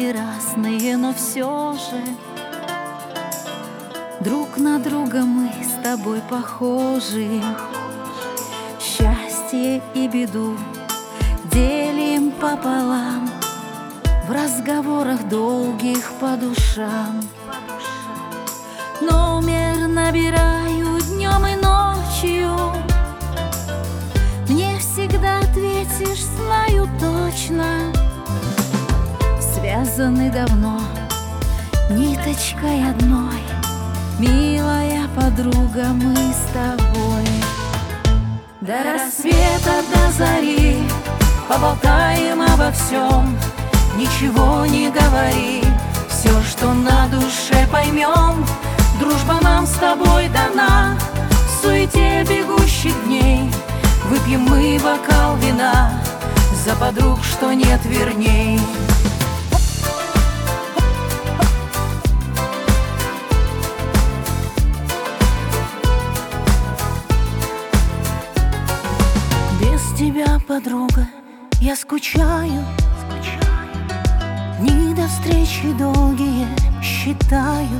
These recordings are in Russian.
мы разные, но все же друг на друга мы с тобой похожи. Счастье и беду делим пополам, в разговорах долгих по душам. Номер набираю днем и ночью, мне всегда ответишь, знаю точно. Связаны давно ниточкой одной, милая подруга, мы с тобой. До рассвета, до зари поболтаем обо всем, ничего не говори, все, что на душе, поймем. Дружба нам с тобой дана, в суете бегущих дней выпьем мы бокал вина за подруг, что нет верней. Без тебя, подруга, я скучаю, дни до встречи долгие считаю.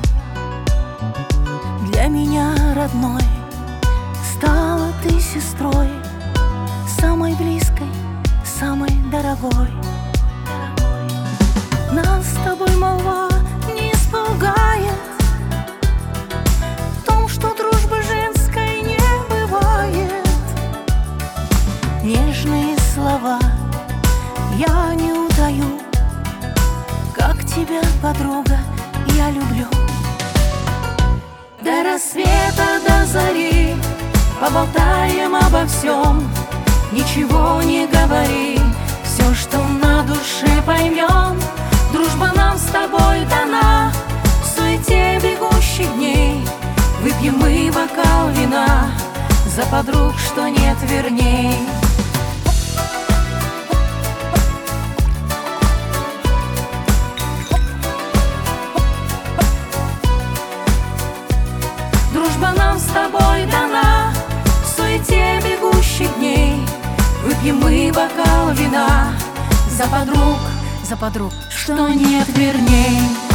Для меня родной стала ты сестрой, самой близкой, самой дорогой. Нас с тобой молва не испугает в том, что дружбы женской не бывает. Нежные слова я не утаю, как тебя, подруга, я люблю. До рассвета, до зари поболтаем обо всем, ничего не говори, все, что на душе, поймем. Дружба нам с тобой дана, в суете бегущих дней выпьем мы бокал вина за подруг, что нет верней. Дружба нам с тобой дана, в суете бегущих дней выпьем мы бокал вина за подруг, что нет верней.